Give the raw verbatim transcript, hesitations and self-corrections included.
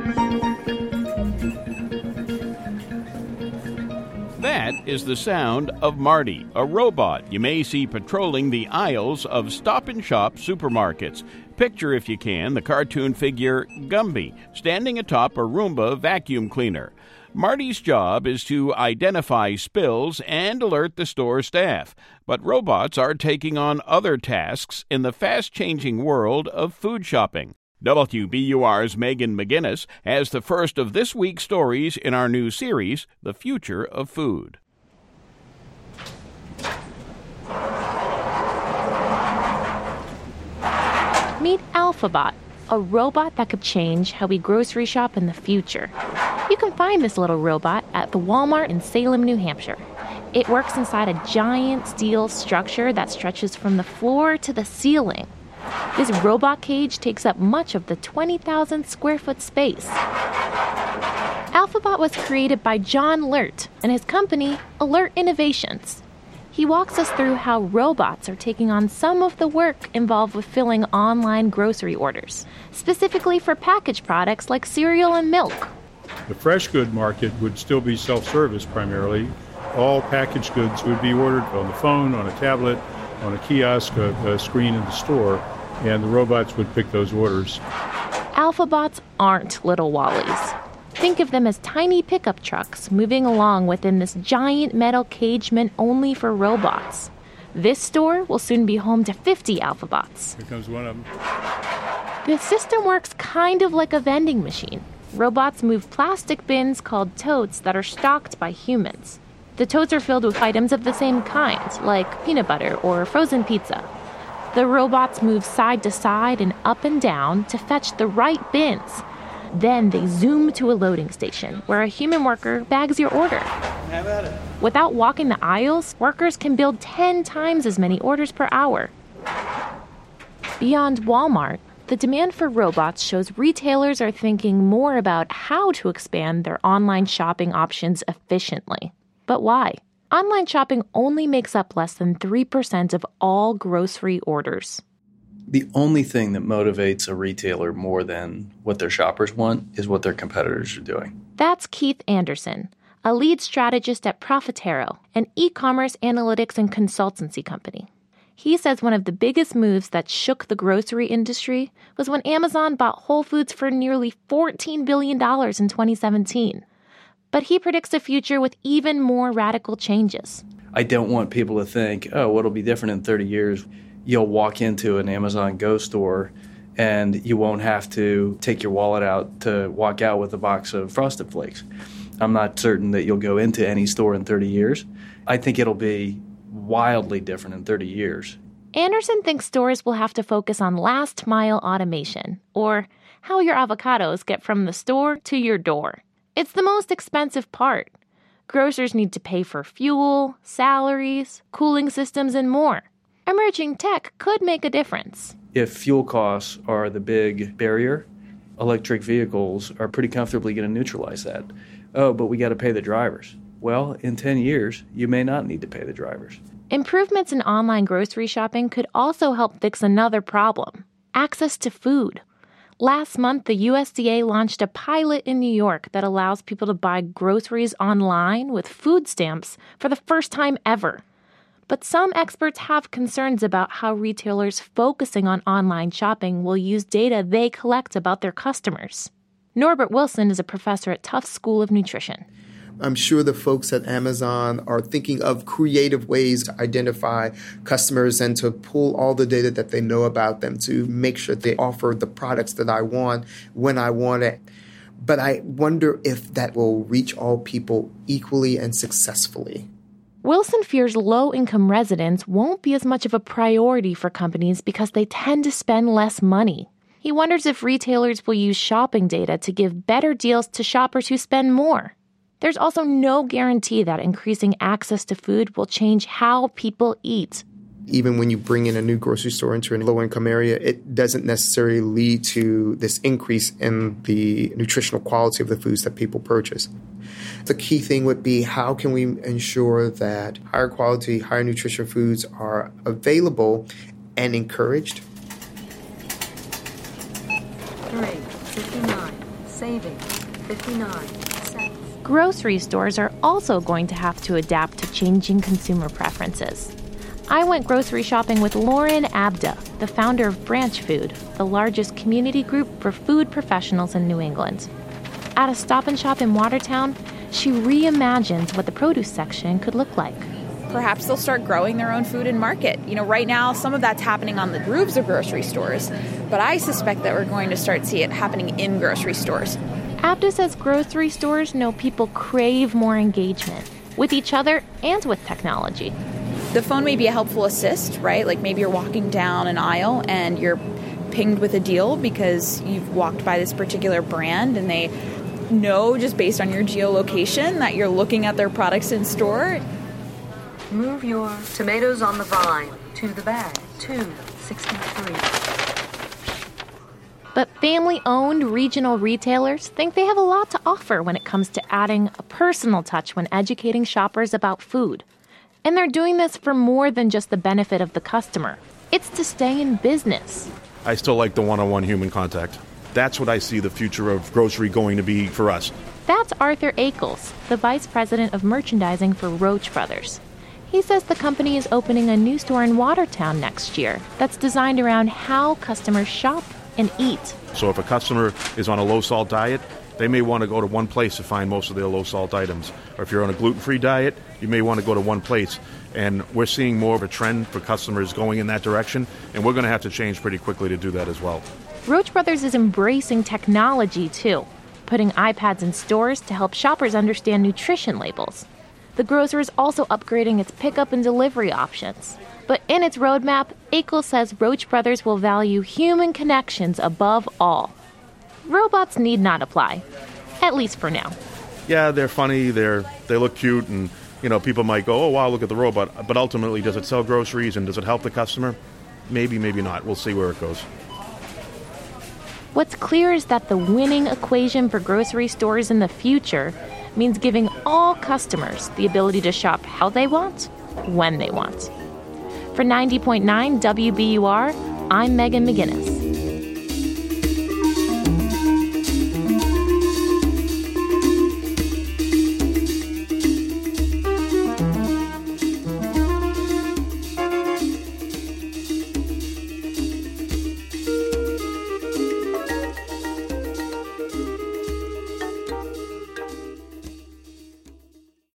That is the sound of Marty, a robot you may see patrolling the aisles of Stop and Shop supermarkets. Picture, if you can, the cartoon figure Gumby standing atop a Roomba vacuum cleaner. Marty's job is to identify spills and alert the store staff. But robots are taking on other tasks in the fast-changing world of food shopping. W B U R's Megan McGinnis has the first of this week's stories in our new series, The Future of Food. Meet Alphabot, a robot that could change how we grocery shop in the future. You can find this little robot at the Walmart in Salem, New Hampshire. It works inside a giant steel structure that stretches from the floor to the ceiling. This robot cage takes up much of the twenty thousand square foot space. Alphabot was created by John Lurt and his company, Alert Innovations. He walks us through how robots are taking on some of the work involved with filling online grocery orders, specifically for packaged products like cereal and milk. The fresh good market would still be self-service primarily. All packaged goods would be ordered on the phone, on a tablet, on a kiosk, a, a screen in the store, and the robots would pick those orders. Alphabots aren't little Wallies. Think of them as tiny pickup trucks moving along within this giant metal cage meant only for robots. This store will soon be home to fifty Alphabots. Here comes one of them. The system works kind of like a vending machine. Robots move plastic bins called totes that are stocked by humans. The totes are filled with items of the same kind, like peanut butter or frozen pizza. The robots move side to side and up and down to fetch the right bins. Then they zoom to a loading station where a human worker bags your order. Have at it. Without walking the aisles, workers can build ten times as many orders per hour. Beyond Walmart, the demand for robots shows retailers are thinking more about how to expand their online shopping options efficiently. But why? Online shopping only makes up less than three percent of all grocery orders. The only thing that motivates a retailer more than what their shoppers want is what their competitors are doing. That's Keith Anderson, a lead strategist at Profitero, an e-commerce analytics and consultancy company. He says one of the biggest moves that shook the grocery industry was when Amazon bought Whole Foods for nearly fourteen billion dollars in twenty seventeen. But he predicts a future with even more radical changes. I don't want people to think, oh, what'll be different in thirty years? You'll walk into an Amazon Go store and you won't have to take your wallet out to walk out with a box of Frosted Flakes. I'm not certain that you'll go into any store in thirty years. I think it'll be wildly different in thirty years. Anderson thinks stores will have to focus on last-mile automation, or how your avocados get from the store to your door. It's the most expensive part. Grocers need to pay for fuel, salaries, cooling systems, and more. Emerging tech could make a difference. If fuel costs are the big barrier, electric vehicles are pretty comfortably going to neutralize that. Oh, but we got to pay the drivers. Well, in ten years, you may not need to pay the drivers. Improvements in online grocery shopping could also help fix another problem: access to food. Last month, the U S D A launched a pilot in New York that allows people to buy groceries online with food stamps for the first time ever. But some experts have concerns about how retailers focusing on online shopping will use data they collect about their customers. Norbert Wilson is a professor at Tufts School of Nutrition. I'm sure the folks at Amazon are thinking of creative ways to identify customers and to pull all the data that they know about them to make sure they offer the products that I want when I want it. But I wonder if that will reach all people equally and successfully. Wilson fears low-income residents won't be as much of a priority for companies because they tend to spend less money. He wonders if retailers will use shopping data to give better deals to shoppers who spend more. There's also no guarantee that increasing access to food will change how people eat. Even when you bring in a new grocery store into a low-income area, it doesn't necessarily lead to this increase in the nutritional quality of the foods that people purchase. The key thing would be, how can we ensure that higher quality, higher nutrition foods are available and encouraged? Three, fifty-nine, save Loading. fifty-nine cents. Grocery stores are also going to have to adapt to changing consumer preferences. I went grocery shopping with Lauren Abda, the founder of Branch Food, the largest community group for food professionals in New England. At a Stop and Shop in Watertown, she reimagines what the produce section could look like. Perhaps they'll start growing their own food and market. You know, right now, some of that's happening on the roofs of grocery stores, but I suspect that we're going to start to see it happening in grocery stores. Abda says grocery stores know people crave more engagement with each other and with technology. The phone may be a helpful assist, right? Like maybe you're walking down an aisle and you're pinged with a deal because you've walked by this particular brand and they know just based on your geolocation that you're looking at their products in store. Move your tomatoes on the vine to the bag, two sixty-three. But family-owned regional retailers think they have a lot to offer when it comes to adding a personal touch when educating shoppers about food. And they're doing this for more than just the benefit of the customer. It's to stay in business. I still like the one-on-one human contact. That's what I see the future of grocery going to be for us. That's Arthur Akels, the vice president of merchandising for Roach Brothers. He says the company is opening a new store in Watertown next year that's designed around how customers shop and eat. So if a customer is on a low-salt diet, they may want to go to one place to find most of their low-salt items. Or if you're on a gluten-free diet, you may want to go to one place. And we're seeing more of a trend for customers going in that direction, and we're going to have to change pretty quickly to do that as well. Roach Brothers is embracing technology, too, putting iPads in stores to help shoppers understand nutrition labels. The grocer is also upgrading its pickup and delivery options. But in its roadmap, Akels says Roach Brothers will value human connections above all. Robots need not apply, at least for now. Yeah, they're funny, they're they look cute, and you know, people might go, oh wow, look at the robot. But ultimately, does it sell groceries and does it help the customer? Maybe, maybe not. We'll see where it goes. What's clear is that the winning equation for grocery stores in the future means giving all customers the ability to shop how they want, when they want. For ninety point nine W B U R, I'm Megan McGinnis.